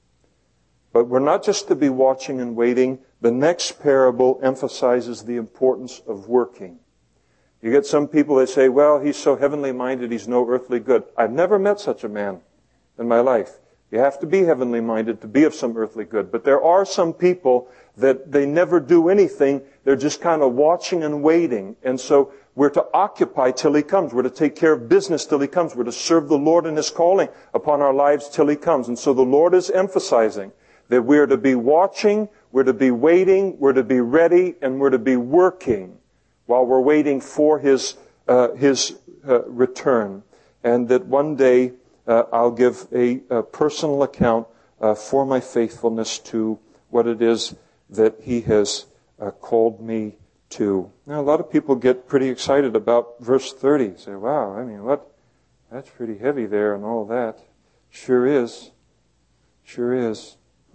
But we're not just to be watching and waiting. The next parable emphasizes the importance of working. You get some people that say, well, he's so heavenly minded, he's no earthly good. I've never met such a man in my life. You have to be heavenly minded to be of some earthly good. But there are some people that they never do anything. They're just kind of watching and waiting. And so we're to occupy till he comes. We're to take care of business till he comes. We're to serve the Lord in his calling upon our lives till he comes. And so the Lord is emphasizing that we're to be watching, we're to be waiting, we're to be ready, and we're to be working while we're waiting for his uh, his uh, return. And that one day uh, I'll give a, a personal account uh, for my faithfulness to what it is that he has uh, called me to. Now, a lot of people get pretty excited about verse thirty. Say, wow, I mean, what? That's pretty heavy there and all that. Sure is. Sure is.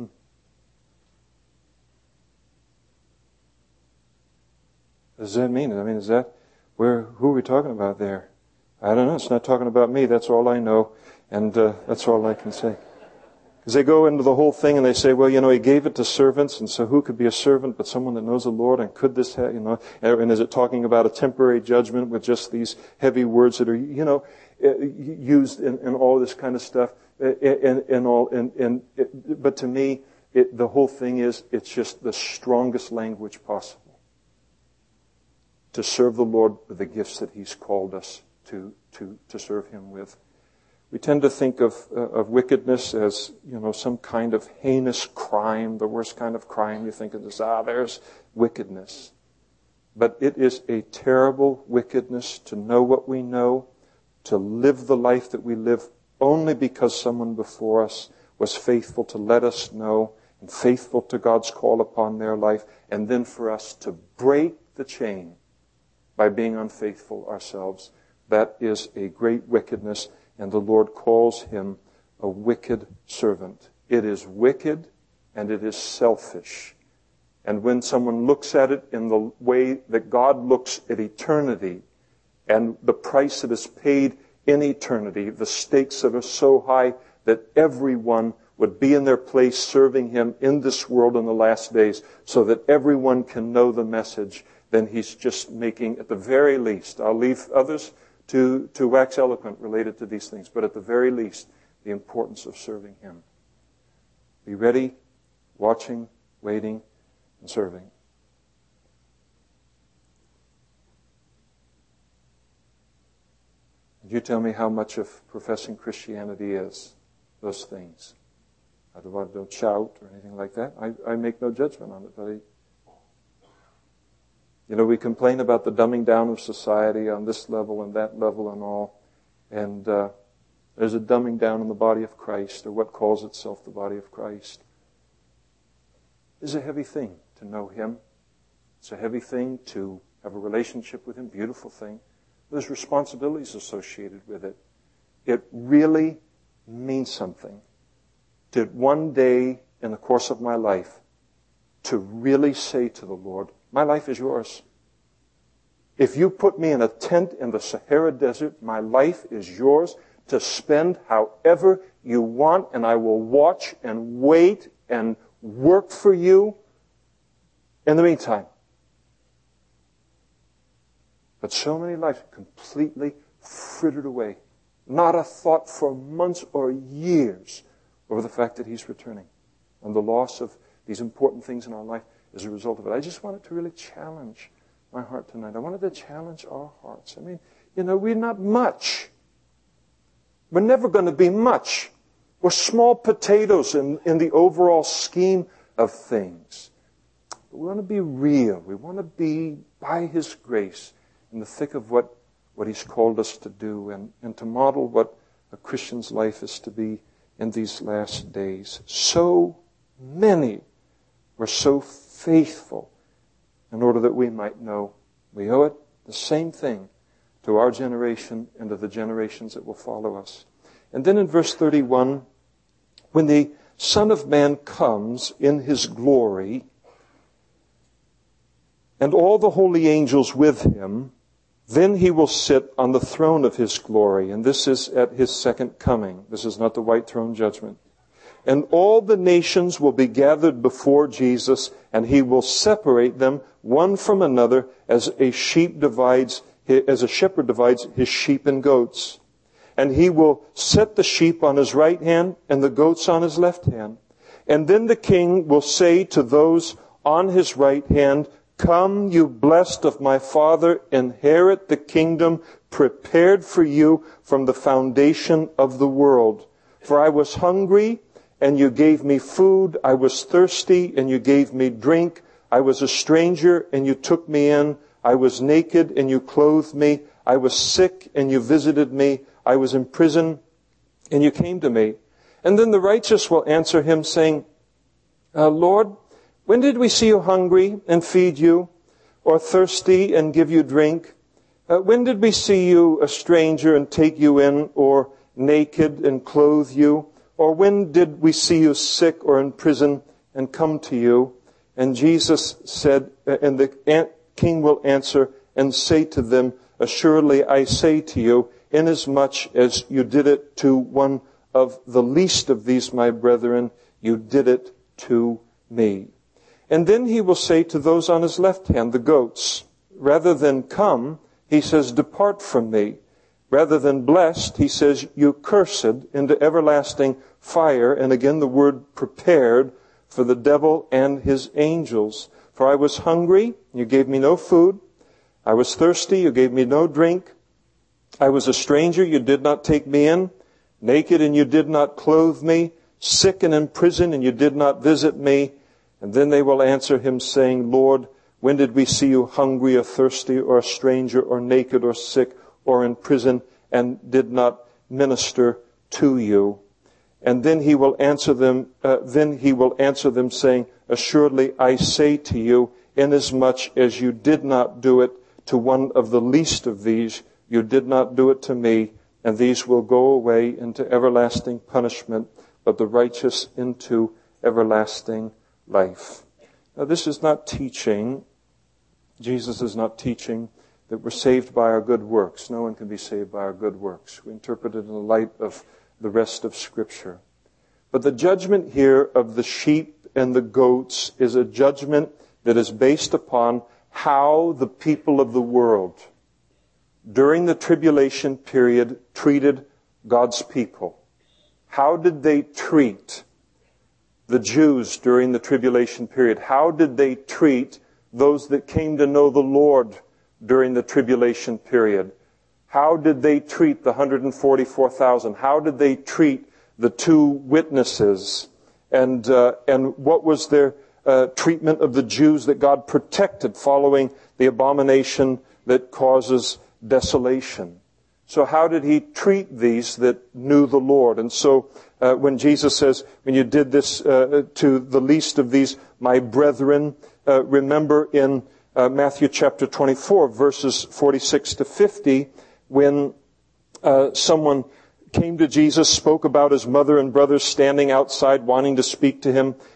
What does that mean? I mean, is that, where, who are we talking about there? I don't know. It's not talking about me. That's all I know. And uh, that's all I can say. Because they go into the whole thing and they say, well, you know, he gave it to servants, and so who could be a servant but someone that knows the Lord? And could this have, you know, and is it talking about a temporary judgment with just these heavy words that are, you know, used in, in all this kind of stuff? And, and all, and, and it, but to me, it, the whole thing is, it's just the strongest language possible to serve the Lord with the gifts that he's called us to, to, to serve him with. We tend to think of, uh, of wickedness as, you know, some kind of heinous crime, the worst kind of crime. You think of this, ah, there's wickedness. But it is a terrible wickedness to know what we know, to live the life that we live only because someone before us was faithful to let us know and faithful to God's call upon their life, and then for us to break the chain by being unfaithful ourselves. That is a great wickedness, and the Lord calls him a wicked servant. It is wicked and it is selfish. And when someone looks at it in the way that God looks at eternity and the price that is paid in eternity, the stakes that are so high that everyone would be in their place serving him in this world in the last days so that everyone can know the message, then he's just making, at the very least, I'll leave others to, to wax eloquent related to these things, but at the very least, the importance of serving him. Be ready, watching, waiting, and serving. And you tell me how much of professing Christianity is those things. I don't, don't shout or anything like that. I, I make no judgment on it, but I, You know, we complain about the dumbing down of society on this level and that level and all. And uh, there's a dumbing down in the body of Christ, or what calls itself the body of Christ. It's a heavy thing to know him. It's a heavy thing to have a relationship with him. Beautiful thing. There's responsibilities associated with it. It really means something to one day in the course of my life to really say to the Lord, my life is yours. If you put me in a tent in the Sahara Desert, my life is yours to spend however you want, and I will watch and wait and work for you in the meantime. But so many lives completely frittered away. Not a thought for months or years over the fact that He's returning. And the loss of these important things in our life is a result of it. I just wanted to really challenge my heart tonight. I wanted to challenge our hearts. I mean, you know, we're not much. We're never going to be much. We're small potatoes in, in the overall scheme of things. But we want to be real. We want to be, by His grace, in the thick of what, what He's called us to do, and, and to model what a Christian's life is to be in these last days. So many were so faithful in order that we might know we owe it the same thing to our generation and to the generations that will follow us. And then in verse thirty-one, when the Son of Man comes in His glory, and all the holy angels with Him, then He will sit on the throne of His glory. And this is at His second coming. This is not the white throne judgment. And all the nations will be gathered before Jesus, and He will separate them one from another as a sheep divides, as a shepherd divides his sheep and goats. And He will set the sheep on His right hand and the goats on His left hand. And then the King will say to those on His right hand, "Come, you blessed of my Father, inherit the kingdom prepared for you from the foundation of the world. For I was hungry, and you gave me food. I was thirsty, and you gave me drink. I was a stranger, and you took me in. I was naked, and you clothed me. I was sick, and you visited me. I was in prison, and you came to me." And then the righteous will answer Him, saying, uh, "Lord, when did we see you hungry and feed you, or thirsty and give you drink? Uh, when did we see you a stranger and take you in, or naked and clothe you? Or when did we see you sick or in prison and come to you?" And Jesus said, and the King will answer and say to them, "Assuredly I say to you, inasmuch as you did it to one of the least of these my brethren, you did it to me." And then He will say to those on His left hand, the goats, rather than "come," He says, "Depart from me." Rather than "blessed," He says, "You cursed," into everlasting fire. And again the word "prepared" for the devil and his angels. "For I was hungry, you gave me no food. I was thirsty, you gave me no drink. I was a stranger, you did not take me in. Naked, and you did not clothe me. Sick and in prison, and you did not visit me." And then they will answer Him, saying, "Lord, when did we see you hungry or thirsty or a stranger or naked or sick or in prison and did not minister to you?" And then He will answer them, uh, then He will answer them saying, "Assuredly I say to you, inasmuch as you did not do it to one of the least of these, you did not do it to me, and these will go away into everlasting punishment, but the righteous into everlasting life." Now this is not teaching, Jesus is not teaching that we're saved by our good works. No one can be saved by our good works. We interpret it in the light of the rest of Scripture. But the judgment here of the sheep and the goats is a judgment that is based upon how the people of the world during the tribulation period treated God's people. How did they treat the Jews during the tribulation period? How did they treat those that came to know the Lord during the tribulation period? How did they treat the one hundred forty-four thousand? How did they treat the two witnesses? And uh, and what was their uh, treatment of the Jews that God protected following the abomination that causes desolation? So how did He treat these that knew the Lord? And so uh, when Jesus says, "When you did this uh, to the least of these, my brethren," uh, remember in uh, Matthew chapter twenty-four, verses forty-six to fifty, when uh, someone came to Jesus, spoke about his mother and brothers standing outside wanting to speak to Him,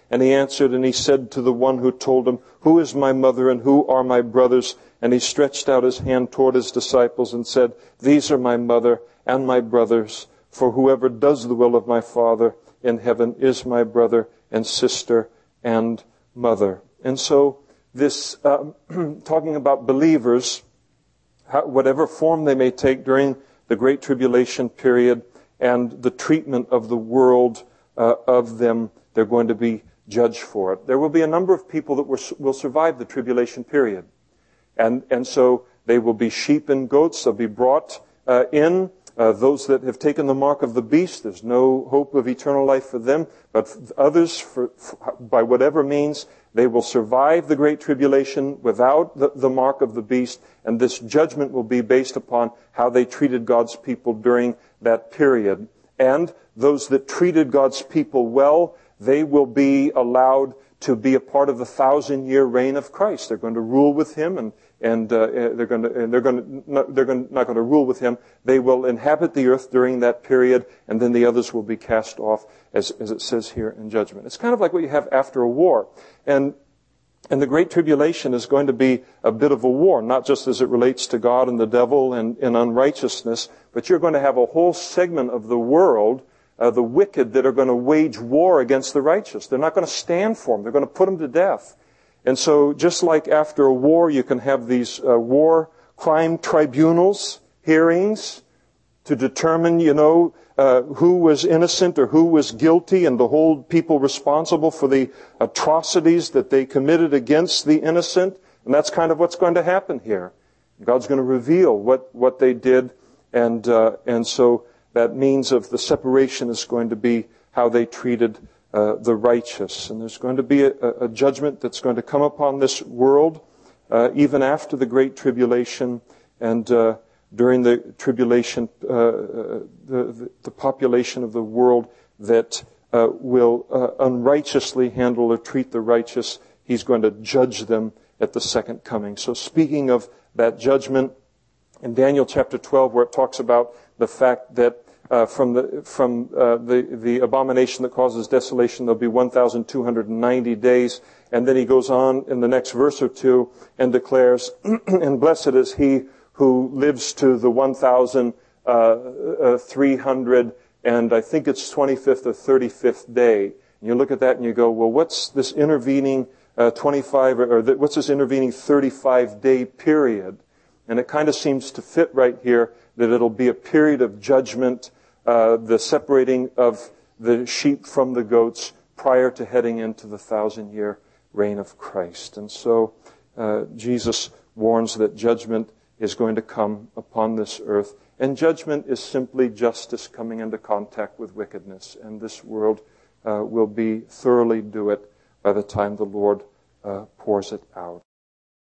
And he answered, and he said to the one who told him, Who is my mother, and who are my brothers? And he stretched out his hand toward his disciples and said, These are my mother and my brothers, for whoever does the will of my Father in heaven is my brother and sister and mother. And so this, um, talking about believers, how, whatever form they may take during the Great Tribulation period and the treatment of the world uh, of them, they're going to be judged for it. There will be a number of people that will, will survive the tribulation period. And, and so they will be sheep and goats. They'll be brought uh, in. Uh, those that have taken the mark of the beast, there's no hope of eternal life for them. But others, for, for, by whatever means, they will survive the Great Tribulation without the, the mark of the beast. And this judgment will be based upon how they treated God's people during that period. And those that treated God's people well, they will be allowed to be a part of the thousand-year reign of Christ. They're going to rule with Him, and and uh, they're going to and they're going to not, they're going, not going to rule with Him. They will inhabit the earth during that period, and then the others will be cast off, as as it says here in judgment. It's kind of like what you have after a war, and and the Great Tribulation is going to be a bit of a war, not just as it relates to God and the devil and, and unrighteousness, but you're going to have a whole segment of the world. Uh, the wicked that are going to wage war against the righteous. They're not going to stand for them. They're going to put them to death. And so just like after a war, you can have these uh, war crime tribunals, hearings, to determine, you know, uh, who was innocent or who was guilty, and to hold people responsible for the atrocities that they committed against the innocent. And that's kind of what's going to happen here. God's going to reveal what, what they did, and uh, and so that means of the separation is going to be how they treated uh, the righteous. And there's going to be a, a judgment that's going to come upon this world uh, even after the Great Tribulation. And uh, during the tribulation, uh, the, the population of the world that uh, will uh, unrighteously handle or treat the righteous, He's going to judge them at the second coming. So speaking of that judgment, in Daniel chapter twelve, where it talks about the fact that Uh, from the from uh, the the abomination that causes desolation, there'll be one thousand two hundred ninety days, and then he goes on in the next verse or two and declares, "And blessed is he who lives to the one thousand three hundred and I think it's twenty-fifth or thirty-fifth day." And you look at that and you go, "Well, what's this intervening uh, twenty-five or, or the, what's this intervening thirty-five day period?" And it kind of seems to fit right here that it'll be a period of judgment. Uh, the separating of the sheep from the goats prior to heading into the thousand-year reign of Christ. And so uh, Jesus warns that judgment is going to come upon this earth. And judgment is simply justice coming into contact with wickedness. And this world uh, will be thoroughly do it by the time the Lord uh, pours it out.